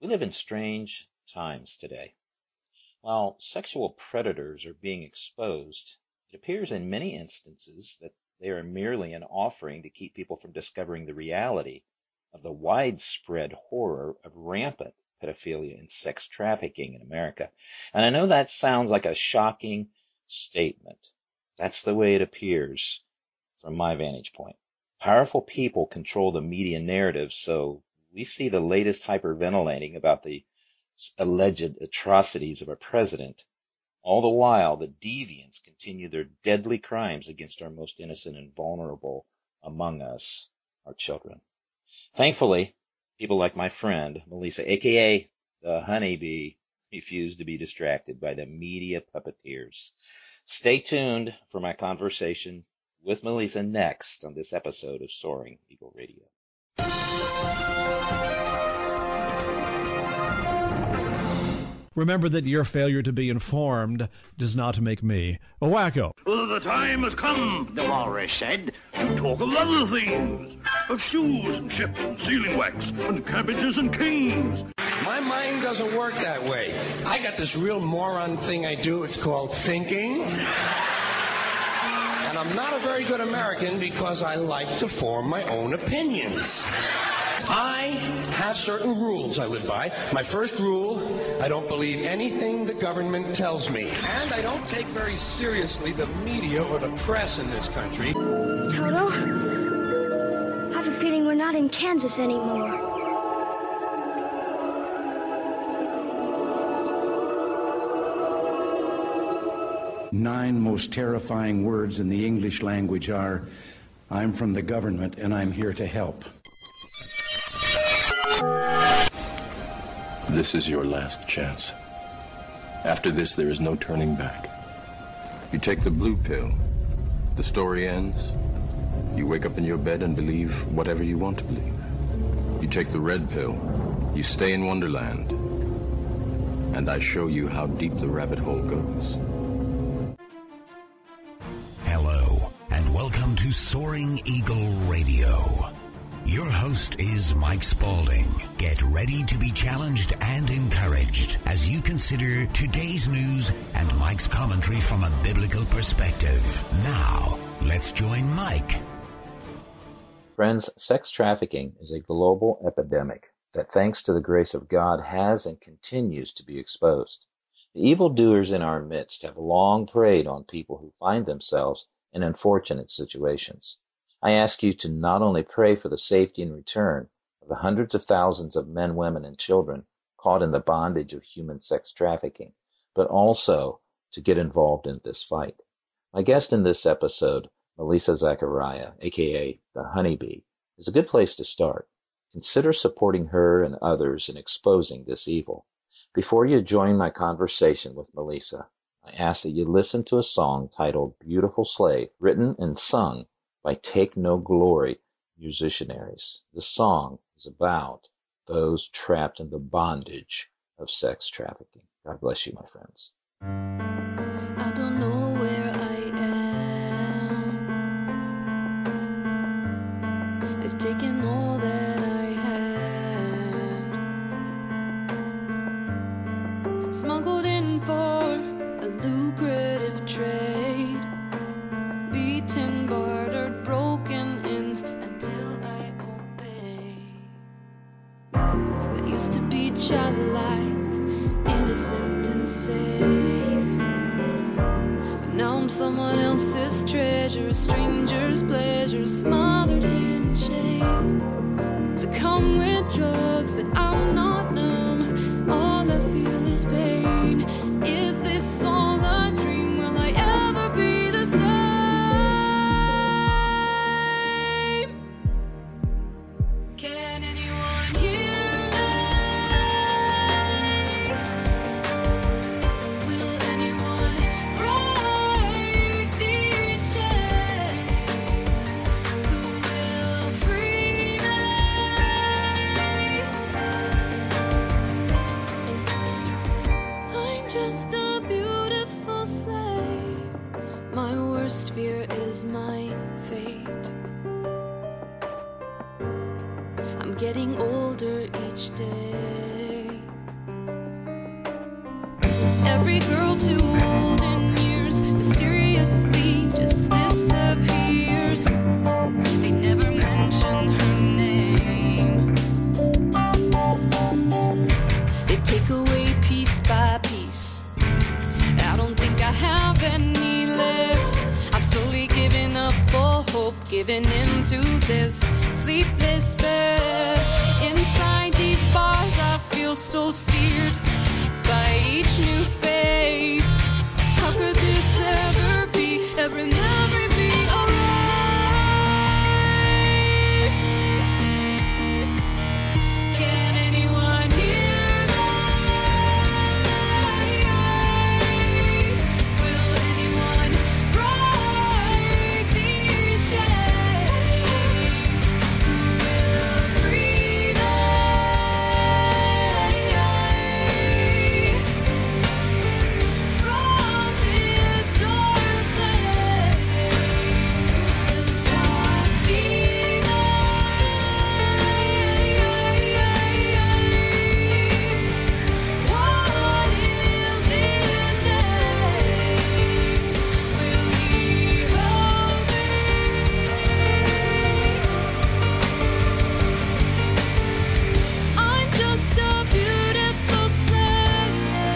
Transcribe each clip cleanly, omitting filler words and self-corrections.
We live in strange times today. While sexual predators are being exposed, it appears in many instances that they are merely an offering to keep people from discovering the reality of the widespread horror of rampant pedophilia and sex trafficking in America. And I know that sounds like a shocking statement. That's the way it appears from my vantage point. Powerful people control the media narrative, so we see the latest hyperventilating about the alleged atrocities of a president. All the while, the deviants continue their deadly crimes against our most innocent and vulnerable among us, our children. Thankfully, people like my friend, Melissa, aka the Honeybee, refuse to be distracted by the media puppeteers. Stay tuned for my conversation with Melissa next on this episode of Soaring Eagle Radio. Remember that your failure to be informed does not make me a wacko. The time has come, the walrus said, to talk of other things. Of shoes and ships and sealing wax and cabbages and kings. My mind doesn't work that way. I got this real moron thing I do. It's called thinking. And I'm not a very good American because I like to form my own opinions. I have certain rules I live by. My first rule, I don't believe anything the government tells me. And I don't take very seriously the media or the press in this country. Toto, I have a feeling we're not in Kansas anymore. Nine most terrifying words in the English language are, I'm from the government and I'm here to help. This is your last chance. After this, there is no turning back. You take the blue pill, the story ends. You wake up in your bed and believe whatever you want to believe. You take the red pill, you stay in Wonderland, and I show you how deep the rabbit hole goes. Hello, and welcome to Soaring Eagle Radio. Your host is Mike Spaulding. Get ready to be challenged and encouraged as you consider today's news and Mike's commentary from a biblical perspective. Now, let's join Mike. Friends, sex trafficking is a global epidemic that, thanks to the grace of God, has and continues to be exposed. The evildoers in our midst have long preyed on people who find themselves in unfortunate situations. I ask you to not only pray for the safety and return of the hundreds of thousands of men, women, and children caught in the bondage of human sex trafficking, but also to get involved in this fight. My guest in this episode, Melissa Zachariah, aka the Honeybee, is a good place to start. Consider supporting her and others in exposing this evil. Before you join my conversation with Melissa, I ask that you listen to a song titled Beautiful Slave, written and sung by Take No Glory musicianaries. The song is about those trapped in the bondage of sex trafficking. God bless you, my friends. I don't know where I am. They've taken all that I had, smuggled in for a lucrative trade, beaten, bartered, broken in until I obey. I used to be childlike, innocent and safe, but now I'm someone else's treasure, a stranger's pleasure, smothered in shame. So come with drugs, but I'm not numb. All I feel is pain. Is this all a dream? Will I ever be the same? Can anyone hear me? Will anyone break these chains? Who will free me? I'm just a beautiful slave. My worst fear is my fate. I'm getting older each day. Every girl too old in years mysteriously just disappears. They never mention her name. They take away piece by piece. I don't think I have any left. I've slowly given up all hope, giving into this sleepless bed. Inside these bars I feel so seared by each new face. How could this ever be? Every memory be erased. Can anyone hear me? Will anyone break these chains? Who will free me from this dark place? Will someone see me? What is his name? Will he help me? I'm just a beautiful slave.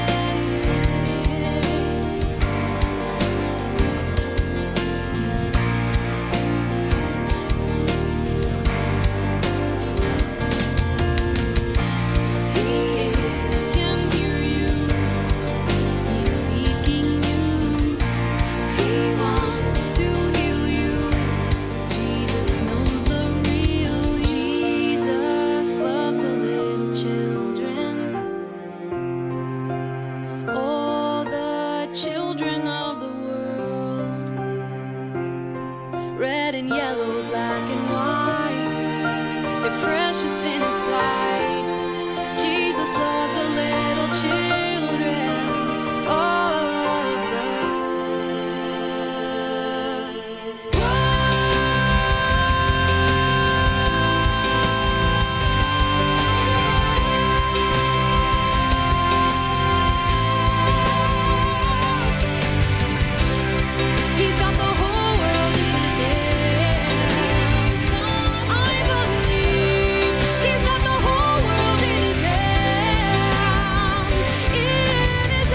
He can hear you. He's seeking you. He wants to heal you. Jesus knows the real. Jesus loves the little children. All the children of the world. Red and yellow, black and white. They're precious in His sight. Jesus loves the little children of the He's got the whole world in His hands. I believe He's got the whole world in His hands. In His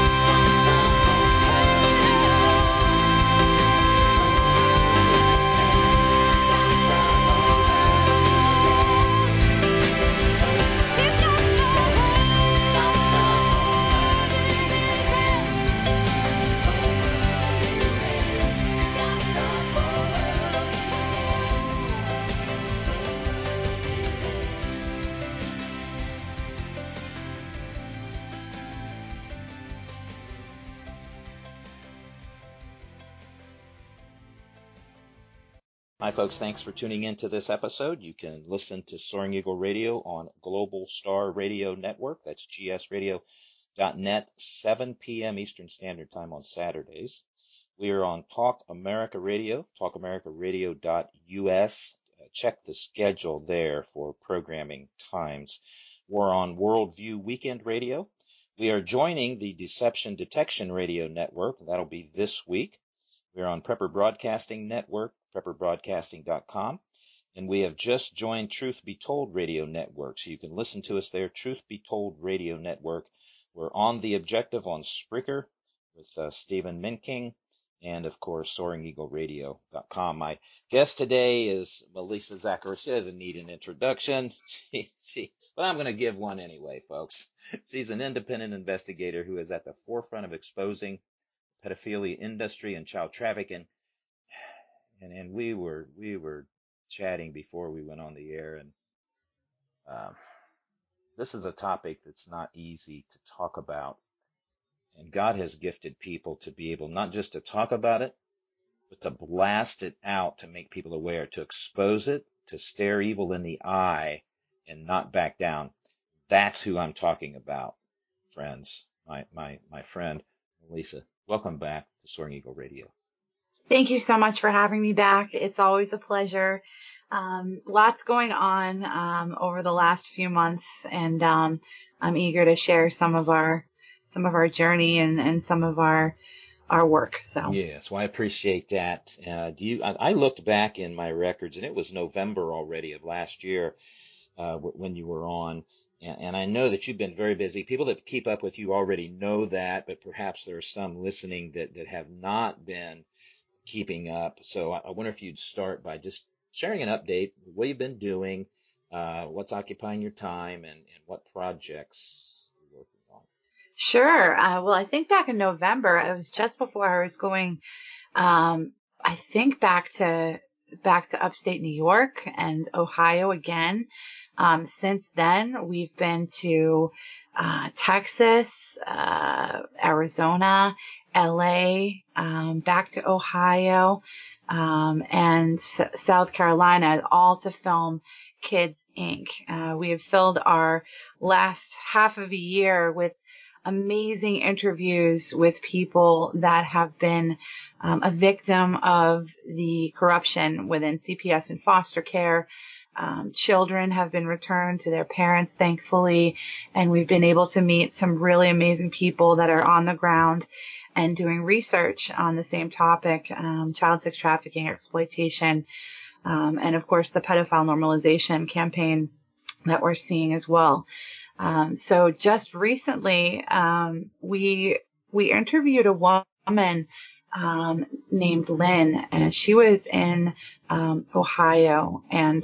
Hi, folks. Thanks for tuning in to this episode. You can listen to Soaring Eagle Radio on Global Star Radio Network. That's gsradio.net, 7 p.m. Eastern Standard Time on Saturdays. We are on Talk America Radio, talkamericaradio.us. Check the schedule there for programming times. We're on Worldview Weekend Radio. We are joining the Deception Detection Radio Network. That'll be this week. We're on Prepper Broadcasting Network, prepperbroadcasting.com, and we have just joined Truth Be Told Radio Network, so you can listen to us there, Truth Be Told Radio Network. We're on The Objective on Spreaker with Stephen Minking, and, of course, SoaringEagleRadio.com. My guest today is Melissa Zacharias. She doesn't need an introduction, but I'm going to give one anyway, folks. She's an independent investigator who is at the forefront of exposing pedophilia industry and child trafficking, and we were chatting before we went on the air, and this is a topic that's not easy to talk about, and God has gifted people to be able not just to talk about it, but to blast it out, to make people aware, to expose it, to stare evil in the eye and not back down. That's who I'm talking about, friends. My friend Melissa. Welcome back to Soaring Eagle Radio. Thank you so much for having me back. It's always a pleasure. Lots going on over the last few months, and I'm eager to share some of our our journey and some of our work. So Yes, well, I appreciate that. I looked back in my records, and it was November already of last year when you were on. And I know that you've been very busy. People that keep up with you already know that, but perhaps there are some listening that have not been keeping up. So I wonder if you'd start by just sharing an update, what you've been doing, what's occupying your time, and what projects you're working on. sure. Well, I think back in November, it was just before I was going, I think back to upstate New York and Ohio again. Since then, we've been to Texas, Arizona, LA, back to Ohio, and South Carolina, all to film Kids Inc. We have filled our last half of a year with amazing interviews with people that have been a victim of the corruption within CPS and foster care. Children have been returned to their parents, thankfully, and we've been able to meet some really amazing people that are on the ground and doing research on the same topic, child sex trafficking, exploitation, and of course the pedophile normalization campaign that we're seeing as well. So just recently, we interviewed a woman named Lynn, and she was in Ohio, and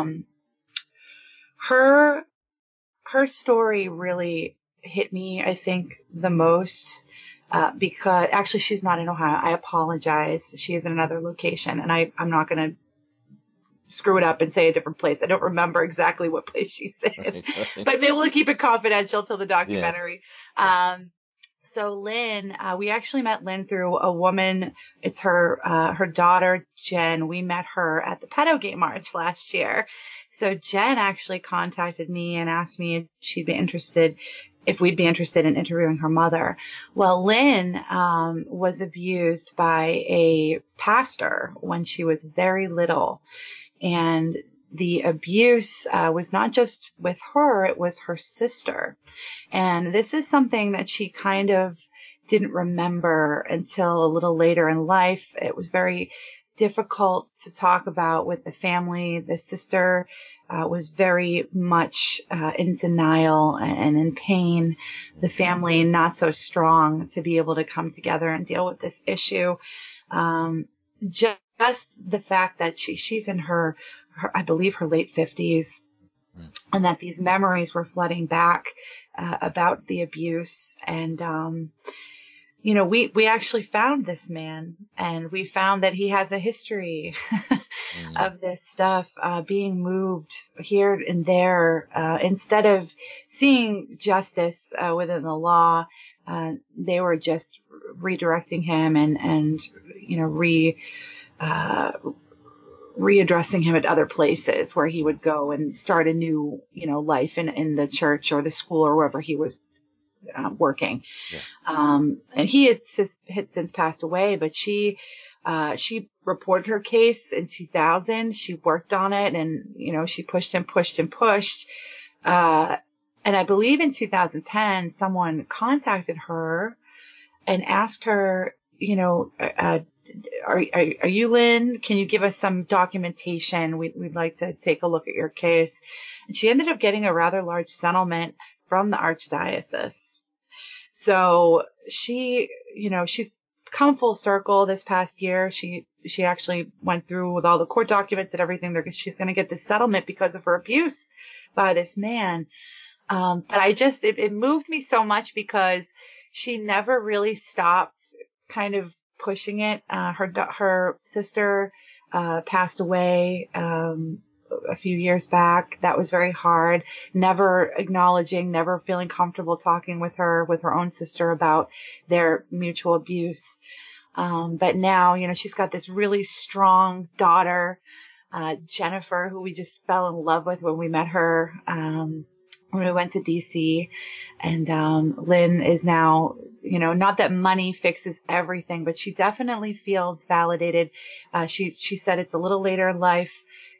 her story really hit me, I think, the most. Because actually she's not in Ohio. I apologize. She is in another location, and I'm not going to screw it up and say a different place. I don't remember exactly what place she's in, but maybe we'll keep it confidential till the documentary. Yes. So Lynn, we actually met Lynn through a woman. It's her daughter, Jen. We met her at the Pedo Gay March last year. So Jen actually contacted me and asked me if we'd be interested in interviewing her mother. Well, Lynn was abused by a pastor when she was very little. And the abuse was not just with her, it was her sister. And this is something that she kind of didn't remember until a little later in life. It was very difficult to talk about with the family. The sister was very much in denial and in pain. The family not so strong to be able to come together and deal with this issue. Just the fact that she's in her, I believe, her late 50s, and that these memories were flooding back about the abuse. And, we actually found this man, and we found that he has a history of this stuff, being moved here and there. Instead of seeing justice within the law, they were just redirecting him and readdressing him at other places where he would go and start a new, life in the church or the school or wherever he was working. Yeah. And he had since passed away, but she reported her case in 2000. She worked on it, and, she pushed and pushed and pushed. And I believe in 2010, someone contacted her and asked her, are you Lynn? Can you give us some documentation? We'd like to take a look at your case. And she ended up getting a rather large settlement from the Archdiocese. So she's come full circle this past year. She actually went through with all the court documents and everything. She's going to get this settlement because of her abuse by this man. But it moved me so much because she never really stopped kind of pushing it. Her sister passed away a few years back. That was very hard. Never acknowledging, never feeling comfortable talking with her own sister about their mutual abuse. But now, she's got this really strong daughter, Jennifer, who we just fell in love with when we met her when we went to DC. And Lynn is now, not that money fixes everything, but she definitely feels validated. She said it's a little later in life.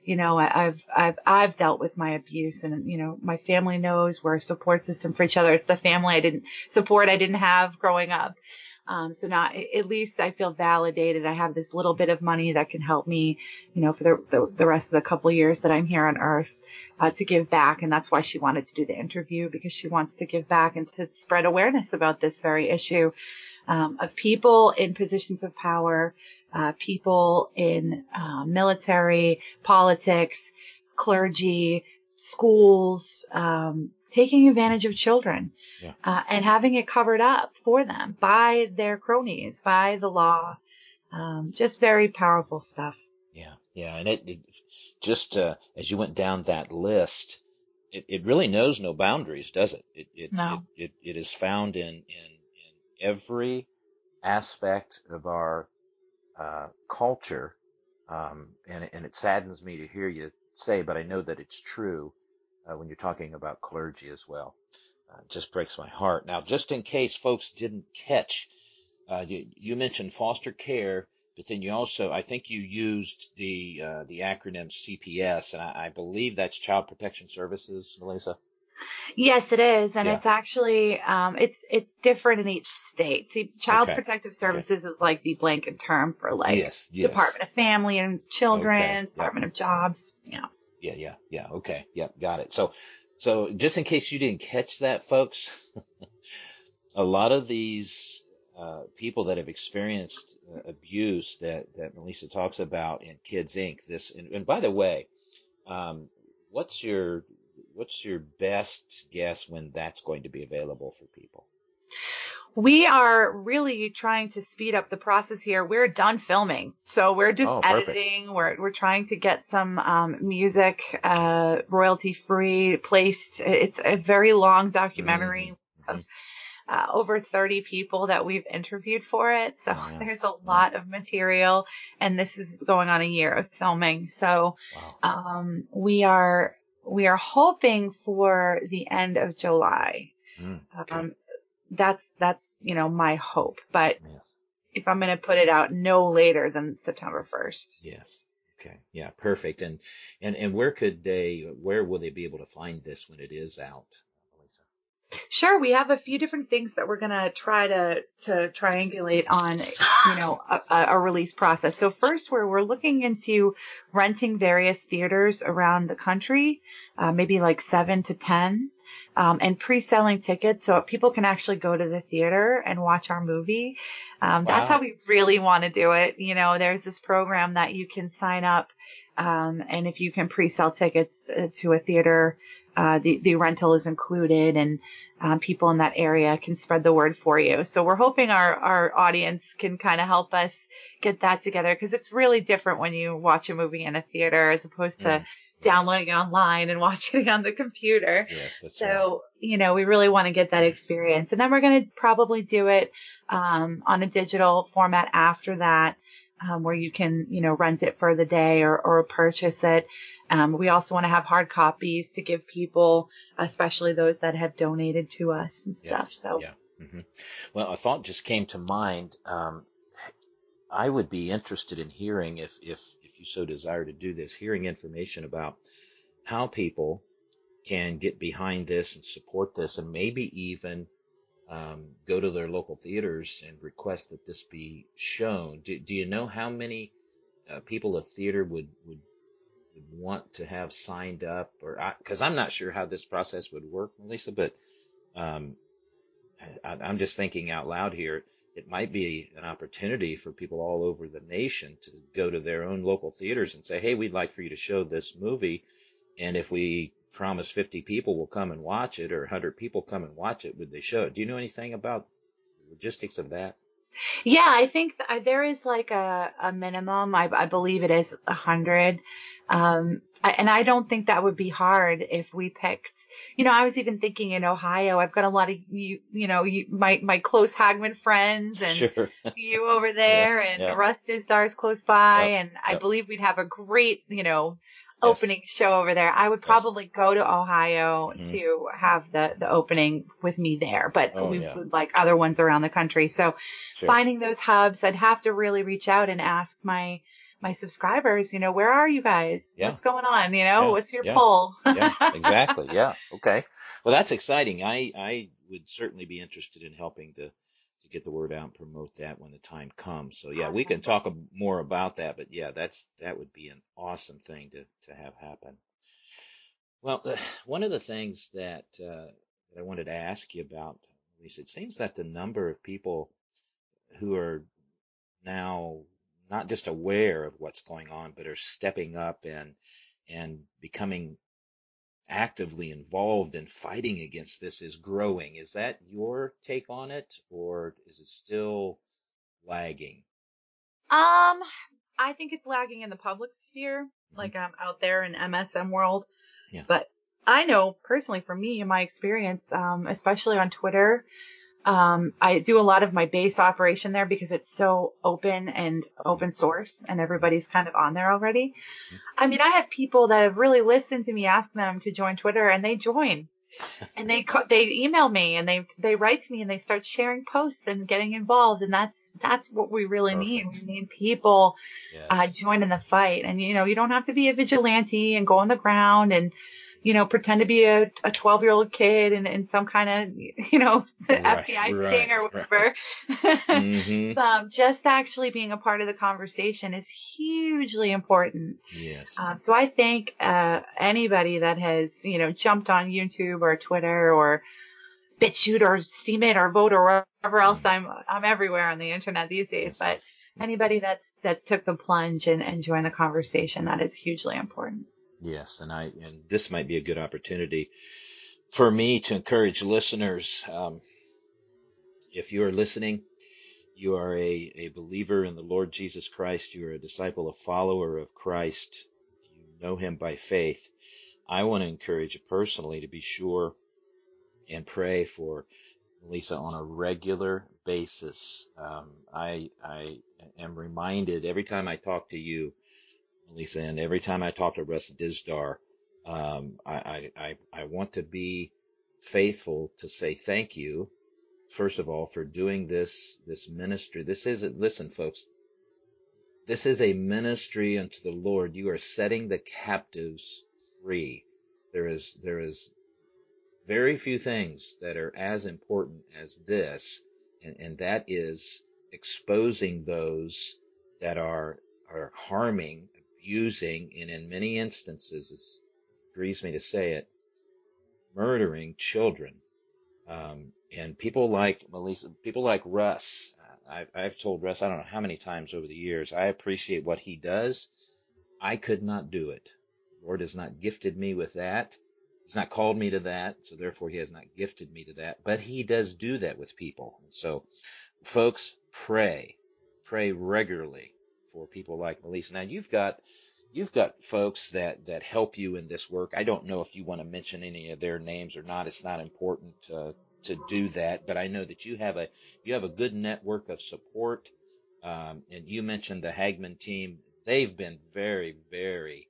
I've dealt with my abuse, and, my family knows we're a support system for each other. It's the family I didn't have growing up. So now at least I feel validated. I have this little bit of money that can help me, for the rest of the couple of years that I'm here on Earth, to give back. And that's why she wanted to do the interview, because she wants to give back and to spread awareness about this very issue, of people in positions of power, people in military, politics, clergy, schools, taking advantage of children, and having it covered up for them by their cronies, by the law. Just very powerful stuff. Yeah. And it just, as you went down that list, it really knows no boundaries, does it? No. It is found in every aspect of our culture. And it saddens me to hear you say, but I know that it's true, when you're talking about clergy as well. It just breaks my heart. Now, just in case folks didn't catch, you mentioned foster care, but then you also, I think you used the acronym CPS, and I believe that's Child Protection Services, Melissa. Yes, it is. And Yeah. it's actually, it's different in each state. See, Child Protective Services is like the blanket term for Yes. Department of Family and Children, Okay. Department of Jobs. Yeah. Yeah. Okay. Yep. Got it. So just in case you didn't catch that, folks, a lot of these people that have experienced abuse that Melissa talks about in Kids Inc. And by the way, what's your best guess when that's going to be available for people? We are really trying to speed up the process here. We're done filming, so we're just editing. We're trying to get some music royalty free placed. It's a very long documentary of over 30 people that we've interviewed for it. So there's a lot of material, and this is going on a year of filming. So we are hoping for the end of July. Okay. That's my hope, but if I'm going to put it out, no later than September 1st. Yes. Okay. Yeah. Perfect. And where will they be able to find this when it is out, Melissa? Sure. We have a few different things that we're going to try to triangulate on, a release process. So first, we're looking into renting various theaters around the country, maybe like 7 to 10. And pre-selling tickets so people can actually go to the theater and watch our movie. That's how we really want to do it. There's this program that you can sign up, and if you can pre-sell tickets to a theater, the rental is included, and people in that area can spread the word for you. So we're hoping our audience can kind of help us get that together, because it's really different when you watch a movie in a theater as opposed to downloading it online and watching it on the computer. Yes, that's so, we really want to get that experience. And then we're going to probably do it on a digital format after that, where you can, rent it for the day or purchase it. We also want to have hard copies to give people, especially those that have donated to us and stuff. Well, a thought just came to mind. I would be interested in hearing, if you so desire to do this, hearing information about how people can get behind this and support this, and maybe even go to their local theaters and request that this be shown. Do you know how many people a theater would want to have signed up? Or because I'm not sure how this process would work, Melissa, but I'm just thinking out loud here. It might be an opportunity for people all over the nation to go to their own local theaters and say, hey, we'd like for you to show this movie. And if we promise 50 people will come and watch it, or 100 people come and watch it, would they show it? Do you know anything about the logistics of that? Yeah, I think there is like a minimum. I believe it is 100. And I don't think that would be hard if we picked, I was even thinking in Ohio, I've got a lot of, my close Hagman friends and you over there and Russ Dizdar close by. And I believe we'd have a great, opening show over there. I would probably go to Ohio to have the opening with me there, but we would like other ones around the country. So finding those hubs, I'd have to really reach out and ask my my subscribers, where are you guys? Yeah. What's going on? Yeah. What's your Yeah. pull? Yeah. Exactly. Yeah. Okay. Well, that's exciting. I would certainly be interested in helping to get the word out and promote that when the time comes. So yeah, we can talk more about that, but yeah, that would be an awesome thing to have happen. Well, one of the things that I wanted to ask you about, Lisa, it seems that the number of people who are now not just aware of what's going on, but are stepping up and becoming actively involved in fighting against this is growing. Is that your take on it, or is it still lagging? I think it's lagging in the public sphere, like out there in MSM world. Yeah. But I know personally, for me, in my experience, especially on Twitter, I do a lot of my base operation there because it's so open and open source, and everybody's kind of on there already. I mean, I have people that have really listened to me ask them to join Twitter, and they join. And they email me, and they write to me, and they start sharing posts and getting involved, and that's what we really need. We need people joining the fight, and you don't have to be a vigilante and go on the ground and pretend to be a 12-year-old kid in some kind of FBI sting or whatever. Mm-hmm. Just actually being a part of the conversation is hugely important. Yes. So I think anybody that has jumped on YouTube or Twitter or BitChute or Steemit or Vote or wherever else, I'm everywhere on the internet these days. But anybody that's took the plunge and joined the conversation, that is hugely important. Yes, and this might be a good opportunity for me to encourage listeners. If you are listening, you are a believer in the Lord Jesus Christ. You are a disciple, a follower of Christ. You know him by faith. I want to encourage you personally to be sure and pray for Lisa on a regular basis. I am reminded every time I talk to you, Lisa, and every time I talk to Russ Dizdar, I want to be faithful to say thank you, first of all, for doing this ministry. Listen, folks, this is a ministry unto the Lord. You are setting the captives free. There is very few things that are as important as this, and that is exposing those that are harming, abusing, and in many instances, it grieves me to say it, murdering children. And people like Melissa, people like Russ. I've told Russ, I don't know how many times over the years, I appreciate what he does. I could not do it. The Lord has not gifted me with that. He's not called me to that, so therefore he has not gifted me to that. But he does do that with people. So, folks, pray regularly for people like Melissa. Now you've got folks that help you in this work. I don't know if you want to mention any of their names or not. It's not important to do that, but I know that you have a good network of support. And you mentioned the Hagmann team. They've been very, very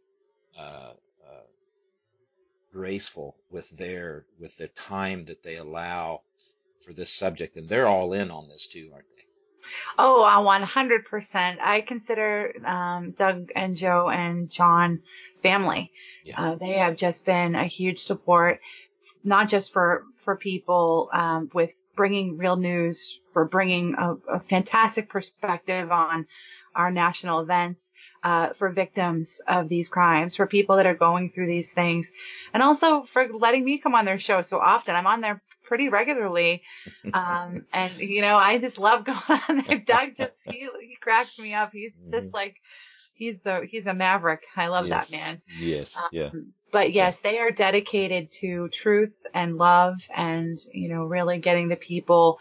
graceful with the time that they allow for this subject, and they're all in on this too, aren't they? Oh, 100%. I consider Doug and Joe and John family. Yeah. They have just been a huge support, not just for people with bringing real news, for bringing a fantastic perspective on our national events, for victims of these crimes, for people that are going through these things, and also for letting me come on their show so often. I'm on there pretty regularly. And I just love going on there. Doug he cracks me up. He's just like, he's a maverick. I love that man. Yes. Yeah. But yes, they are dedicated to truth and love and, really getting the people,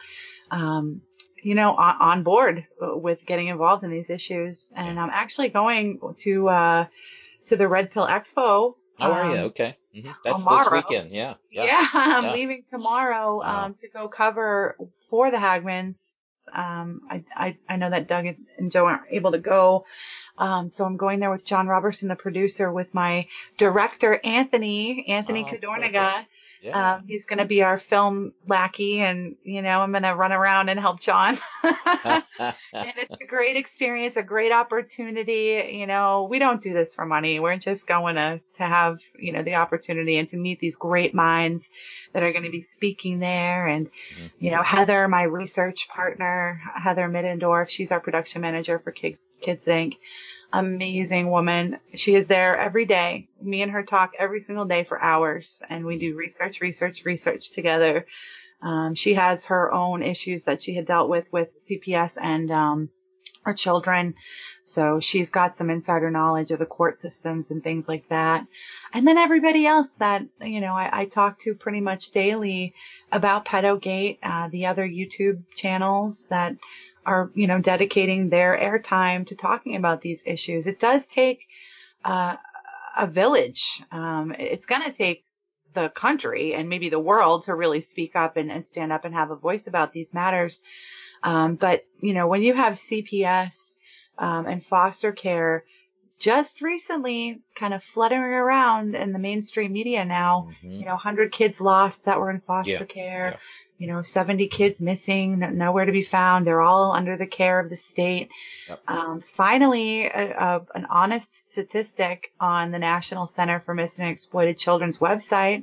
on board with getting involved in these issues. And I'm actually going to the Red Pill Expo. How are you? Okay. Mm-hmm. That's tomorrow. This weekend. Yeah. I'm leaving tomorrow to go cover for the Hagmans. I know that Doug and Joe aren't able to go. So I'm going there with John Robertson, the producer, with my director, Anthony Cadorniga. Yeah. He's going to be our film lackey, and, I'm going to run around and help John. And it's a great experience, a great opportunity. We don't do this for money. We're just going to have, the opportunity and to meet these great minds that are going to be speaking there. And, Heather, my research partner, Heather Middendorf, she's our production manager for Kids Inc. Amazing woman. She is there every day. Me and her talk every single day for hours, and we do research together. She has her own issues that she had dealt with CPS and her children. So she's got some insider knowledge of the court systems and things like that. And then everybody else that, I talk to pretty much daily about Pedogate, the other YouTube channels that are, dedicating their airtime to talking about these issues. It does take a village. It's going to take the country and maybe the world to really speak up and stand up and have a voice about these matters. But, when you have CPS and foster care just recently kind of fluttering around in the mainstream media now, 100 kids lost that were in foster care. 70 kids missing, nowhere to be found. They're all under the care of the state. Yep. Finally, an honest statistic on the National Center for Missing and Exploited Children's website,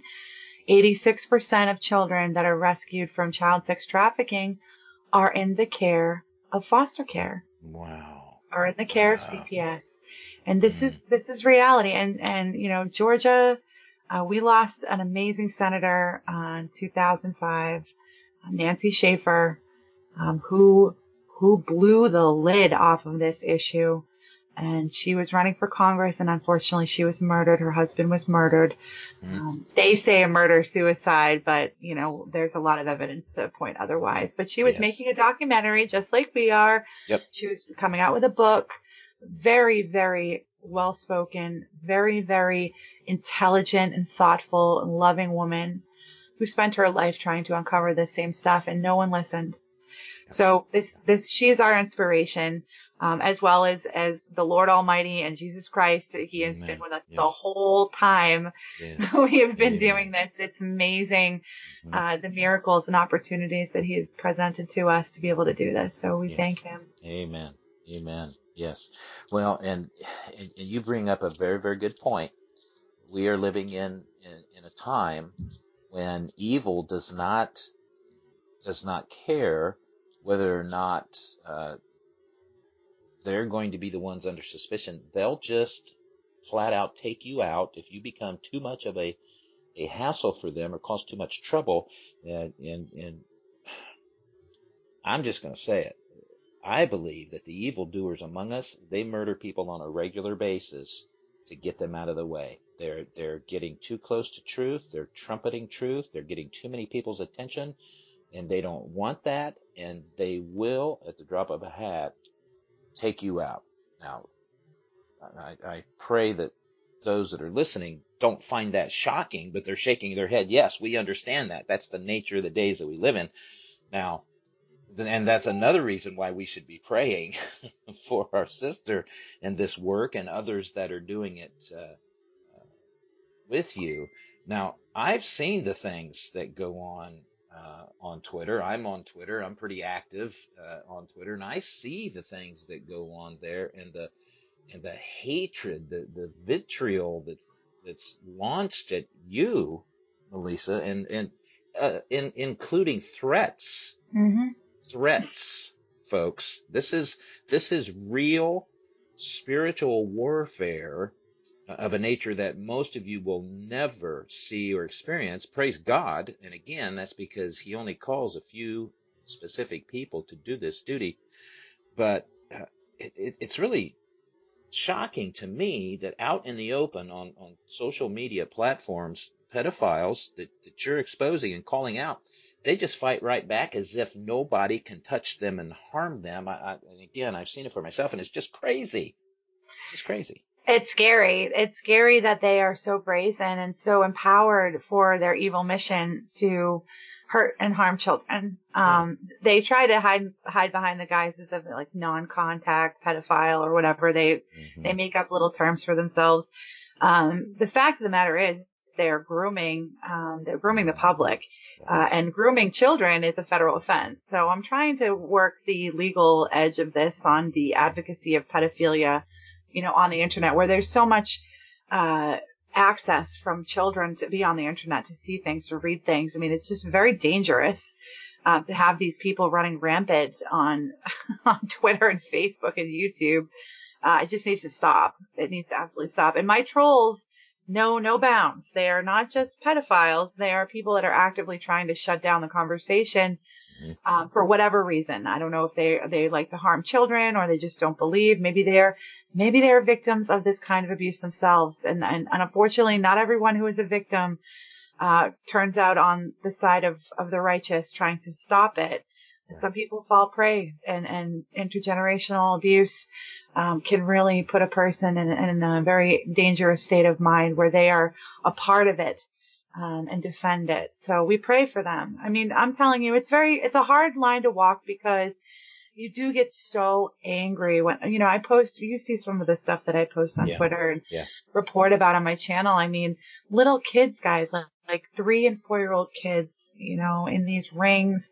86% of children that are rescued from child sex trafficking are in the care of foster care. Wow. Are in the care of CPS. And this is reality. And Georgia, we lost an amazing senator in 2005, Nancy Schaefer, who blew the lid off of this issue. And she was running for Congress, and unfortunately she was murdered. Her husband was murdered. They say a murder-suicide, but, there's a lot of evidence to point otherwise. But she was making a documentary just like we are. Yep. She was coming out with a book. Very, very well-spoken, very, very intelligent and thoughtful and loving woman who spent her life trying to uncover this same stuff, and no one listened. So she is our inspiration, as well as the Lord Almighty and Jesus Christ. He has been with us the whole time. We have been doing this. It's amazing, the miracles and opportunities that He has presented to us to be able to do this. So we thank Him. Amen. Yes. Well, and you bring up a very, very good point. We are living in a time when evil does not care whether or not they're going to be the ones under suspicion. They'll just flat out take you out if you become too much of a hassle for them or cause too much trouble. And I'm just going to say it. I believe that the evildoers among us, they murder people on a regular basis to get them out of the way. They're getting too close to truth. They're trumpeting truth. They're getting too many people's attention, and they don't want that, and they will, at the drop of a hat, take you out. Now, I pray that those that are listening don't find that shocking, but they're shaking their head. Yes, we understand that. That's the nature of the days that we live in. Now, and that's another reason why we should be praying for our sister in this work and others that are doing it with you. Now, I've seen the things that go on Twitter. I'm on Twitter. I'm pretty active on Twitter, and I see the things that go on there, and the hatred, the vitriol that's launched at you, Melissa, and including threats. Mm-hmm. Threats, folks. This is real spiritual warfare of a nature that most of you will never see or experience. Praise God. And again, that's because He only calls a few specific people to do this duty. But it's really shocking to me that out in the open on social media platforms, pedophiles that you're exposing and calling out, they just fight right back as if nobody can touch them and harm them. And again, I've seen it for myself, and it's just crazy. It's crazy. It's scary. It's scary that they are so brazen and so empowered for their evil mission to hurt and harm children. They try to hide behind the guises of like non-contact pedophile or whatever. They make up little terms for themselves. The fact of the matter is they're grooming the public, and grooming children is a federal offense. So I'm trying to work the legal edge of this on the advocacy of pedophilia, on the internet, where there's so much access from children to be on the internet, to see things, to read things. I mean, it's just very dangerous to have these people running rampant on Twitter and Facebook and YouTube. It just needs to stop. It needs to absolutely stop. And my trolls know no bounds. They are not just pedophiles. They are people that are actively trying to shut down the conversation for whatever reason. I don't know if they like to harm children, or they just don't believe. Maybe they're victims of this kind of abuse themselves. And unfortunately, not everyone who is a victim turns out on the side of the righteous, trying to stop it. Some people fall prey, and intergenerational abuse can really put a person in a very dangerous state of mind, where they are a part of it and defend it. So we pray for them. I mean, I'm telling you, it's a hard line to walk, because you do get so angry when, I post, you see some of the stuff that I post on Twitter and report about on my channel. I mean, little kids, guys, like 3 and 4-year-old kids, in these rings,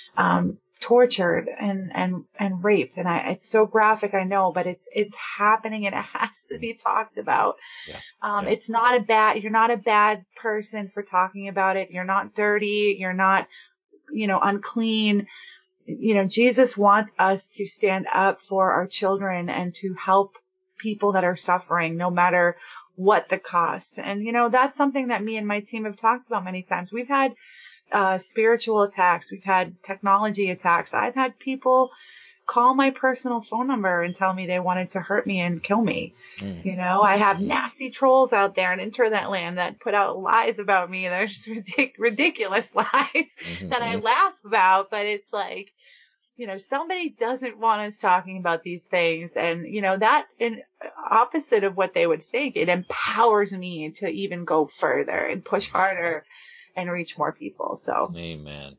tortured and raped. And it's so graphic, I know, but it's happening, and it has to be talked about. It's not you're not a bad person for talking about it. You're not dirty. You're not, unclean. Jesus wants us to stand up for our children and to help people that are suffering, no matter what the cost. And, that's something that me and my team have talked about many times. We've had spiritual attacks. We've had technology attacks. I've had people call my personal phone number and tell me they wanted to hurt me and kill me. I have nasty trolls out there in internet land that put out lies about me. They're just ridiculous lies that I laugh about, but it's like, somebody doesn't want us talking about these things. And, that in opposite of what they would think, it empowers me to even go further and push harder and reach more people. So Amen.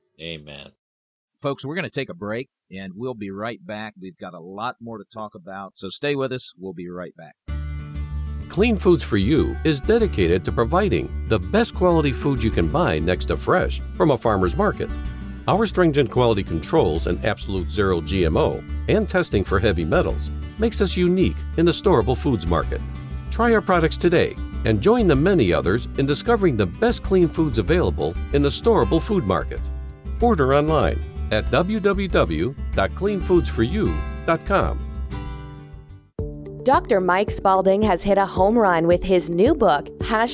Folks, we're going to take a break, and we'll be right back. We've got a lot more to talk about, so stay with us. We'll be right back. Clean Foods for You is dedicated to providing the best quality food you can buy next to fresh from a farmer's market. Our stringent quality controls and absolute zero GMO and testing for heavy metals makes us unique in the storable foods market. Try our products today and join the many others in discovering the best clean foods available in the storable food market. Order online at www.cleanfoodsforyou.com. Dr. Mike Spalding has hit a home run with his new book,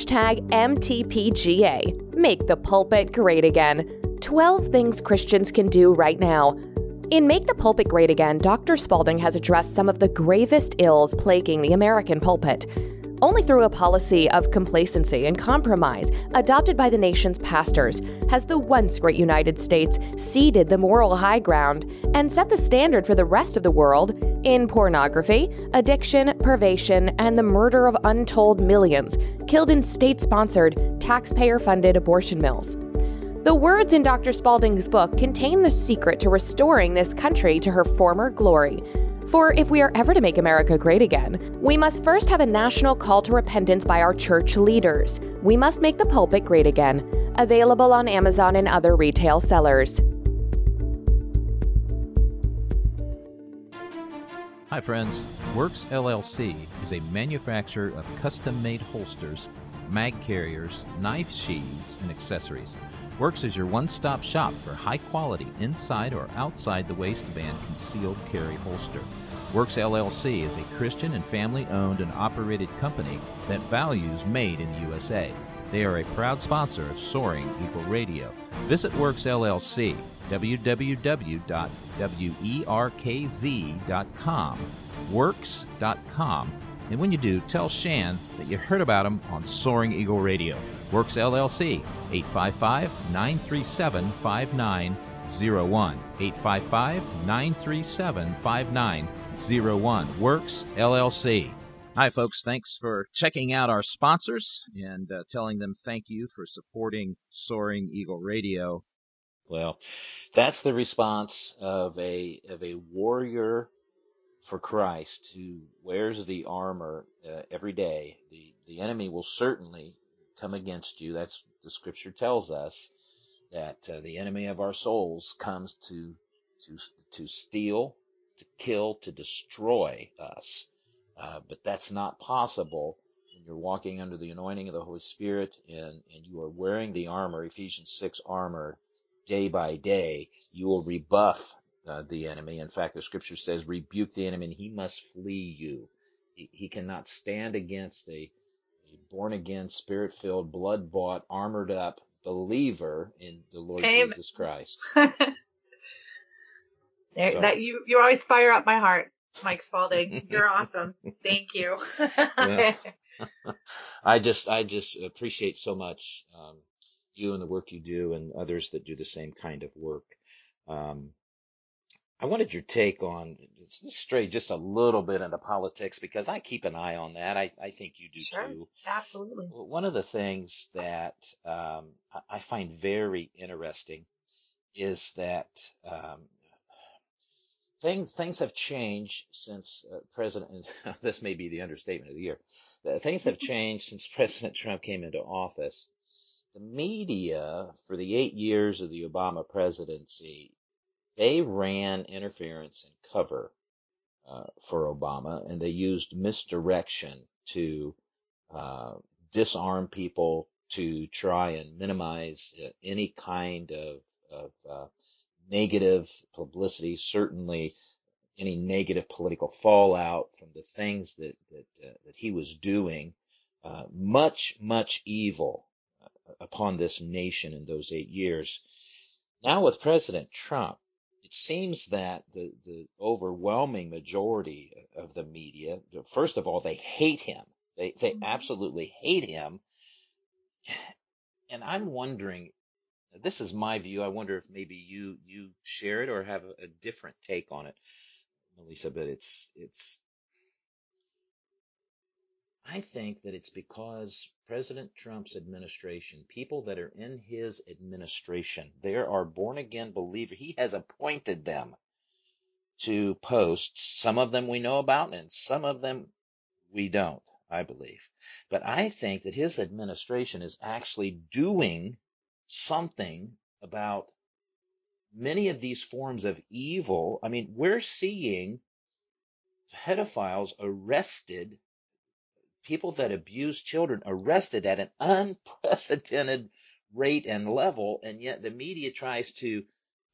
#MTPGA, Make the Pulpit Great Again. 12 things Christians can do right now. In Make the Pulpit Great Again, Dr. Spalding has addressed some of the gravest ills plaguing the American pulpit. Only through a policy of complacency and compromise adopted by the nation's pastors has the once great United States ceded the moral high ground and set the standard for the rest of the world in pornography, addiction, privation, and the murder of untold millions killed in state-sponsored, taxpayer-funded abortion mills. The words in Dr. Spalding's book contain the secret to restoring this country to her former glory. For if we are ever to make America great again, we must first have a national call to repentance by our church leaders. We must make the pulpit great again. Available on Amazon and other retail sellers. Hi friends, Works LLC is a manufacturer of custom-made holsters, mag carriers, knife sheaths, and accessories. Works is your one-stop shop for high-quality inside or outside the waistband concealed carry holster. Works LLC is a Christian and family-owned and operated company that values made in the USA. They are a proud sponsor of Soaring Eagle Radio. Visit Works LLC, www.werkz.com, works.com, and when you do, tell Shan that you heard about him on Soaring Eagle Radio. Works LLC, 855-937-5901, 855-937-5901, Works LLC. Hi, folks. Thanks for checking out our sponsors and telling them thank you for supporting Soaring Eagle Radio. Well, that's the response of a warrior for Christ who wears the armor every day. The enemy will certainly come against you. That's the scripture tells us that the enemy of our souls comes to steal, to kill, to destroy us. But that's not possible when you're walking under the anointing of the Holy Spirit and you are wearing the armor, Ephesians 6 armor, day by day. You will rebuff the enemy. In fact, the scripture says, rebuke the enemy and he must flee you. He cannot stand against a born-again, spirit-filled, blood-bought, armored-up believer in the Lord Jesus Christ. That you always fire up my heart, Mike Spalding. You're awesome. Thank you. I just appreciate so much you and the work you do, and others that do the same kind of work. I wanted your take on, let's stray just a little bit into politics, because I keep an eye on that. I think you do too. Absolutely. One of the things that I find very interesting is that things have changed since President, this may be the understatement of the year, things have changed since President Trump came into office. The media, for the 8 years of the Obama presidency, they ran interference and cover for Obama, and they used misdirection to disarm people, to try and minimize any kind of negative publicity, certainly any negative political fallout from the things that he was doing. Much evil upon this nation in those 8 years. Now with President Trump, it seems that the overwhelming majority of the media, first of all, they hate him. They absolutely hate him. And I'm wondering, this is my view, I wonder if maybe you share it or have a different take on it, Melissa, but I think that it's because President Trump's administration, people that are in his administration, there are born-again believers. He has appointed them to posts. Some of them we know about, and some of them we don't, I believe. But I think that his administration is actually doing something about many of these forms of evil. I mean, we're seeing pedophiles arrested, people that abuse children arrested at an unprecedented rate and level, and yet the media tries to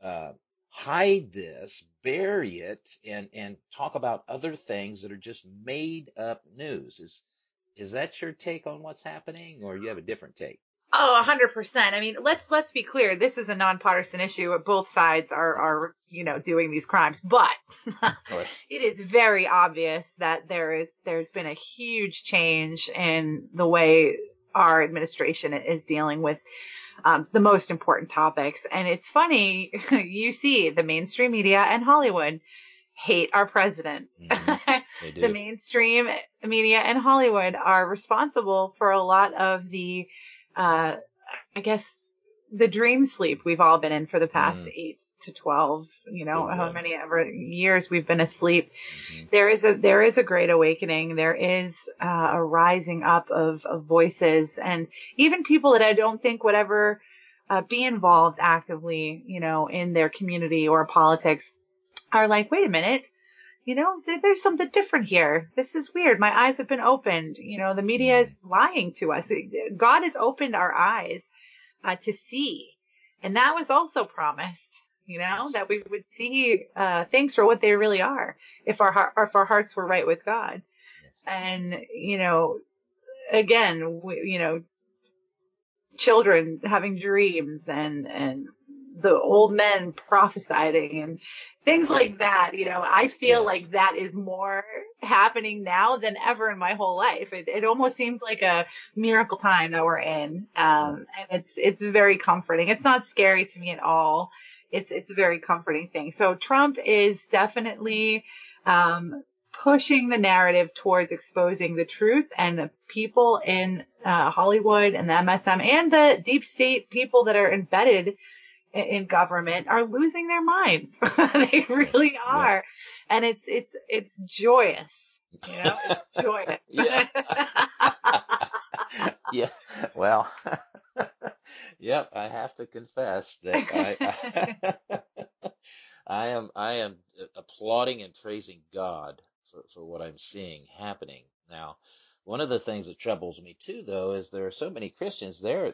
hide this, bury it, and talk about other things that are just made up news. Is that your take on what's happening, or you have a different take? Oh, 100%. I mean, let's be clear. This is a nonpartisan issue. Both sides are doing these crimes, but it is very obvious that there's been a huge change in the way our administration is dealing with the most important topics. And it's funny, you see the mainstream media and Hollywood hate our president. Mm-hmm. They do. The mainstream media and Hollywood are responsible for a lot of the I guess the dream sleep we've all been in for the past 8 to 12, how many ever years we've been asleep. Mm-hmm. There is a great awakening. There is a rising up of voices, and even people that I don't think would ever be involved actively, in their community or politics are like, wait a minute. There's something different here. This is weird. My eyes have been opened. The media is lying to us. God has opened our eyes to see. And that was also promised, that we would see things for what they really are if our hearts were right with God. And, again, children having dreams and the old men prophesying and things like that. I feel like that is more happening now than ever in my whole life. It almost seems like a miracle time that we're in. And it's very comforting. It's not scary to me at all. It's a very comforting thing. So Trump is definitely, pushing the narrative towards exposing the truth, and the people in Hollywood and the MSM and the deep state people that are embedded in government are losing their minds. They really are. Yeah. And it's joyous. It's joyous. Yeah, well, yep, I have to confess that I am applauding and praising God for what I'm seeing happening now. One of the things that troubles me too, though, is there are so many Christians there,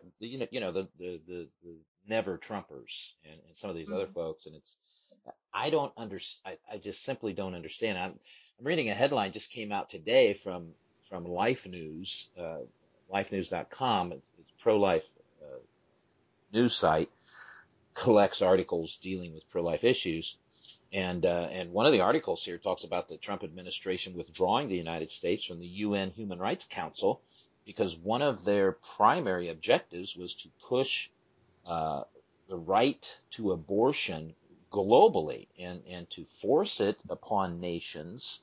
the never Trumpers and some of these other folks, and I don't I just simply don't understand. I'm reading a headline just came out today from Life News, lifenews.com. It's pro-life news site, collects articles dealing with pro-life issues. And one of the articles here talks about the Trump administration withdrawing the United States from the UN Human Rights Council because one of their primary objectives was to push the right to abortion globally and to force it upon nations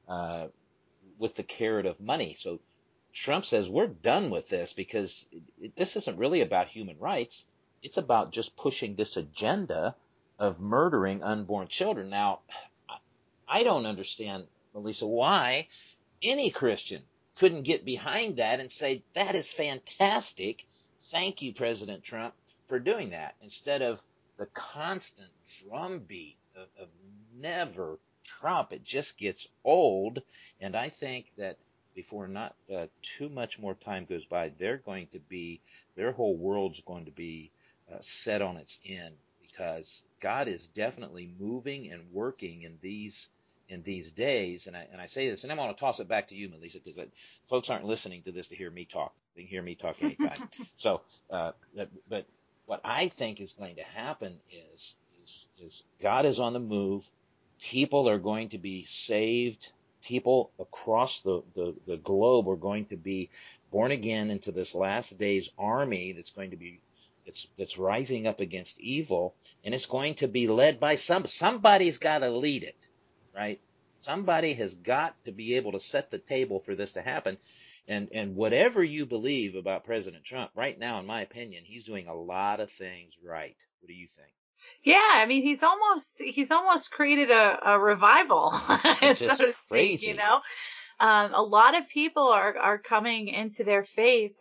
with the carrot of money. So Trump says we're done with this because this isn't really about human rights. It's about just pushing this agenda of murdering unborn children. Now, I don't understand, Melissa, why any Christian couldn't get behind that and say, that is fantastic. Thank you, President Trump, for doing that, instead of the constant drumbeat of never Trump. It just gets old. And I think that before not too much more time goes by, their whole world's going to be set on its end, because God is definitely moving and working in these days. And I say this, and I'm going to toss it back to you, Melissa, because folks aren't listening to this to hear me talk. They can hear me talk anytime. So, but what I think is going to happen is God is on the move. People are going to be saved. People across the globe are going to be born again into this last days army that's rising up against evil, and it's going to be led by somebody's got to lead it, right? Somebody has got to be able to set the table for this to happen. And whatever you believe about President Trump, right now, in my opinion, he's doing a lot of things right. What do you think? Yeah, I mean, he's almost created a revival, It's so just to speak, crazy. A lot of people are coming into their faith,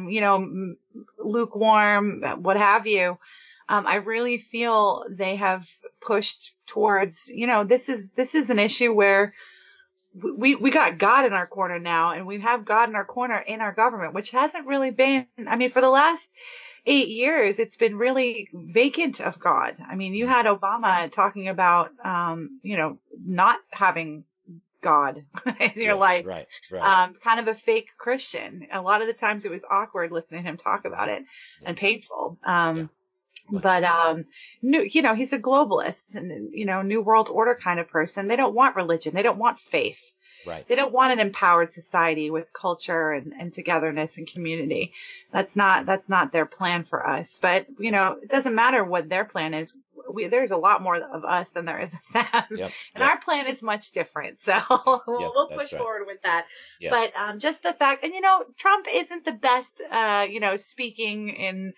lukewarm, what have you. I really feel they have pushed towards, this is an issue where we got God in our corner now, and we have God in our corner in our government, which hasn't really been, I mean, for the last 8 years, it's been really vacant of God. I mean, you had Obama talking about, not having God in your life. Right. Kind of a fake Christian. A lot of the times it was awkward listening to him talk about it and painful. But, he's a globalist and, new world order kind of person. They don't want religion. They don't want faith. Right. They don't want an empowered society with culture and togetherness and community. That's not their plan for us. But, it doesn't matter what their plan is. There's a lot more of us than there is of them. And our plan is much different. So we'll push forward with that. Yep. But, just the fact, and, Trump isn't the best, speaking in,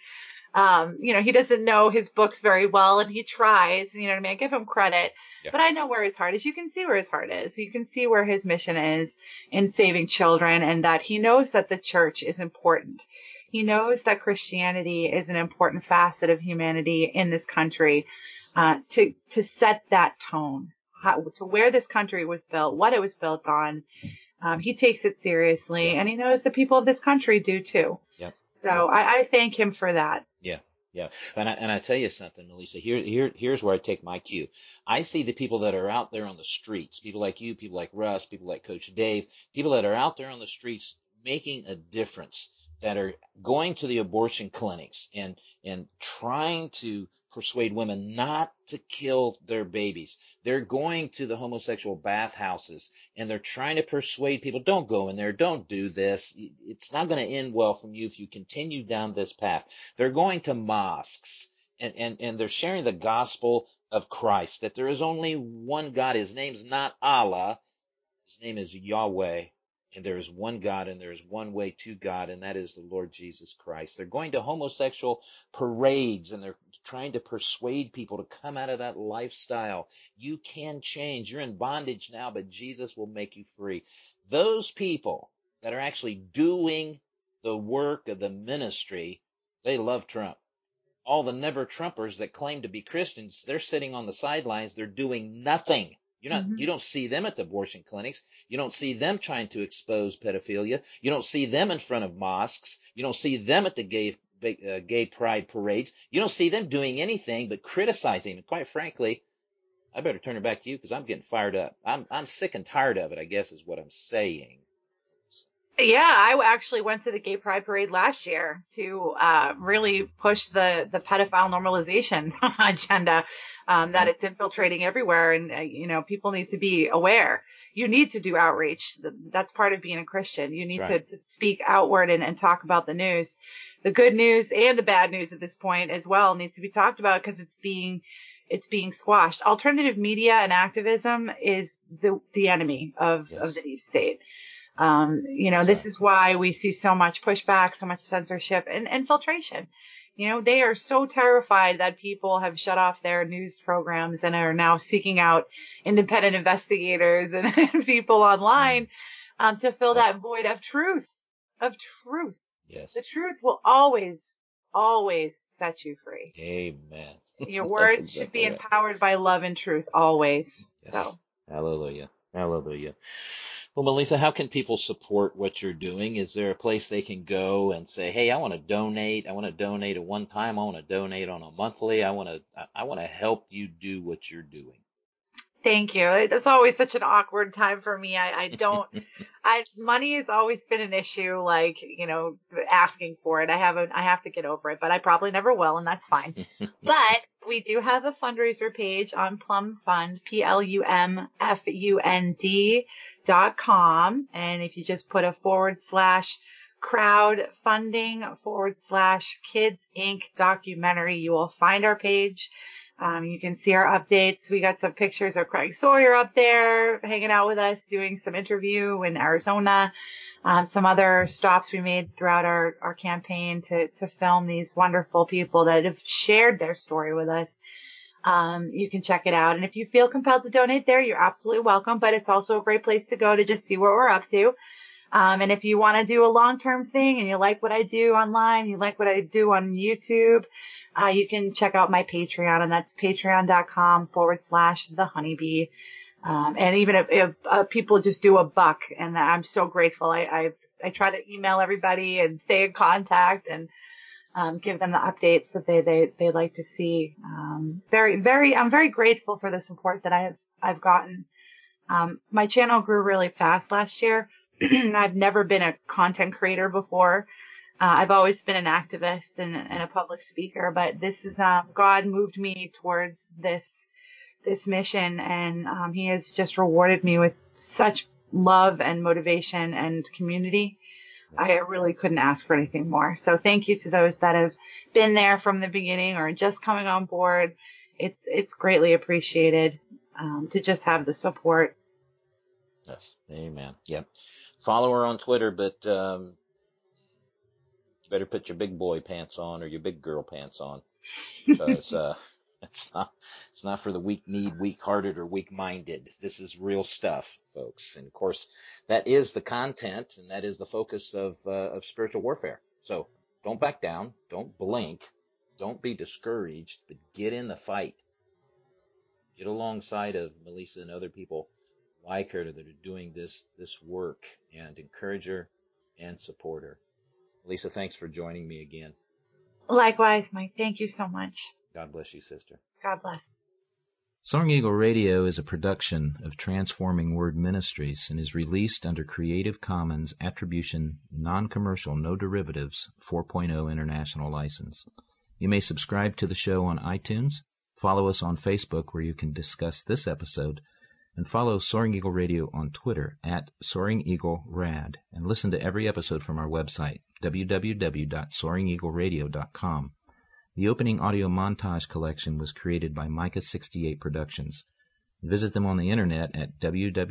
he doesn't know his books very well, and he tries, you know what I mean? I give him credit, but I know where his heart is. You can see where his heart is. You can see where his mission is in saving children, and that he knows that the church is important. He knows that Christianity is an important facet of humanity in this country, to set that tone, to where this country was built, what it was built on. He takes it seriously, and he knows the people of this country do too. Yep. So I thank him for that. Yeah. And I tell you something, Melissa, here's where I take my cue. I see the people that are out there on the streets, people like you, people like Russ, people like Coach Dave, people that are out there on the streets making a difference, that are going to the abortion clinics and trying to persuade women not to kill their babies. They're going to the homosexual bathhouses and they're trying to persuade people, don't go in there, don't do this. It's not going to end well from you if you continue down this path. They're going to mosques and they're sharing the gospel of Christ, that there is only one God. His name's not Allah. His name is Yahweh. And there is one God, and there is one way to God, and that is the Lord Jesus Christ. They're going to homosexual parades, and they're trying to persuade people to come out of that lifestyle. You can change. You're in bondage now, but Jesus will make you free. Those people that are actually doing the work of the ministry, they love Trump. All the never Trumpers that claim to be Christians, they're sitting on the sidelines. They're doing nothing. You don't see them at the abortion clinics. You don't see them trying to expose pedophilia. You don't see them in front of mosques. You don't see them at the gay pride parades. You don't see them doing anything but criticizing. And quite frankly, I better turn it back to you because I'm getting fired up. I'm sick and tired of it, I guess is what I'm saying. Yeah, I actually went to the Gay Pride Parade last year to really push the pedophile normalization agenda that it's infiltrating everywhere. And, people need to be aware. You need to do outreach. That's part of being a Christian. You need to speak outward and talk about the news. The good news and the bad news at this point as well needs to be talked about because it's being squashed. Alternative media and activism is the enemy of the deep state. This is why we see so much pushback, so much censorship and infiltration. They are so terrified that people have shut off their news programs and are now seeking out independent investigators and people online to fill that void of truth. Yes. The truth will always set you free. Amen. Your words should be empowered by love and truth always. Yes. So. Hallelujah. Hallelujah. Well, Melissa, how can people support what you're doing? Is there a place they can go and say, hey, I want to donate. I want to donate at one time. I want to donate on a monthly. I want to help you do what you're doing. Thank you. It's always such an awkward time for me. Money has always been an issue, asking for it. I have to get over it, but I probably never will, and that's fine. But we do have a fundraiser page on Plum Fund, PLUMFUND.com. And if you just put a /crowdfunding/Kids Inc. documentary, you will find our page. You can see our updates. We got some pictures of Craig Sawyer up there hanging out with us, doing some interview in Arizona. Some other stops we made throughout our campaign to film these wonderful people that have shared their story with us. You can check it out. And if you feel compelled to donate there, you're absolutely welcome. But it's also a great place to go to just see what we're up to. And if you want to do a long-term thing and you like what I do online, you like what I do on YouTube, you can check out my Patreon, and that's patreon.com/thehoneybee. And even if people just do $1, and I'm so grateful. I try to email everybody and stay in contact and give them the updates that they like to see. I'm very grateful for the support that I've gotten. My channel grew really fast last year. I've never been a content creator before. I've always been an activist and a public speaker, but this is God moved me towards this mission, and He has just rewarded me with such love and motivation and community. I really couldn't ask for anything more. So thank you to those that have been there from the beginning or just coming on board. It's greatly appreciated to just have the support. Yes, amen. Yep. Follow her on Twitter, but you better put your big boy pants on or your big girl pants on, because it's not for the weak-kneed, weak-hearted, or weak-minded. This is real stuff, folks. And of course, that is the content, and that is the focus of spiritual warfare. So don't back down, don't blink, don't be discouraged, but get in the fight. Get alongside of Melissa and other people like her that are doing this work, and encourage her and support her. Lisa, thanks for joining me again. Likewise, Mike. Thank you so much. God bless you, sister. God bless. Soaring Eagle Radio is a production of Transforming Word Ministries and is released under Creative Commons Attribution, Non-Commercial, No Derivatives 4.0 International License. You may subscribe to the show on iTunes, follow us on Facebook where you can discuss this episode, and follow Soaring Eagle Radio on Twitter at Soaring Eagle Rad, and listen to every episode from our website, www.soaringeagleradio.com. The opening audio montage collection was created by Micah 68 Productions. Visit them on the internet at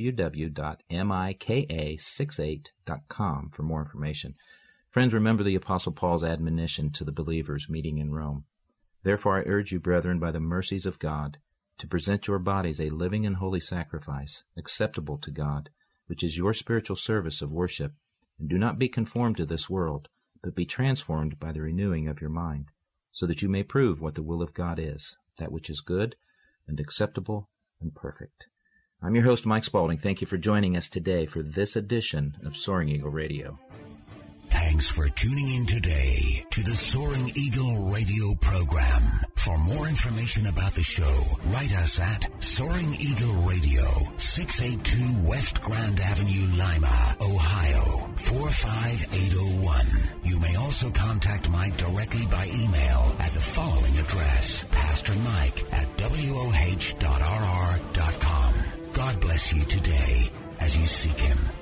www.mika68.com for more information. Friends, remember the Apostle Paul's admonition to the believers meeting in Rome. Therefore I urge you, brethren, by the mercies of God, to present your bodies a living and holy sacrifice, acceptable to God, which is your spiritual service of worship. And do not be conformed to this world, but be transformed by the renewing of your mind, so that you may prove what the will of God is, that which is good and acceptable and perfect. I'm your host, Mike Spaulding. Thank you for joining us today for this edition of Soaring Eagle Radio. Thanks for tuning in today to the Soaring Eagle Radio program. For more information about the show, write us at Soaring Eagle Radio, 682 West Grand Avenue, Lima, Ohio, 45801. You may also contact Mike directly by email at the following address, pastormike@woh.rr.com. God bless you today as you seek Him.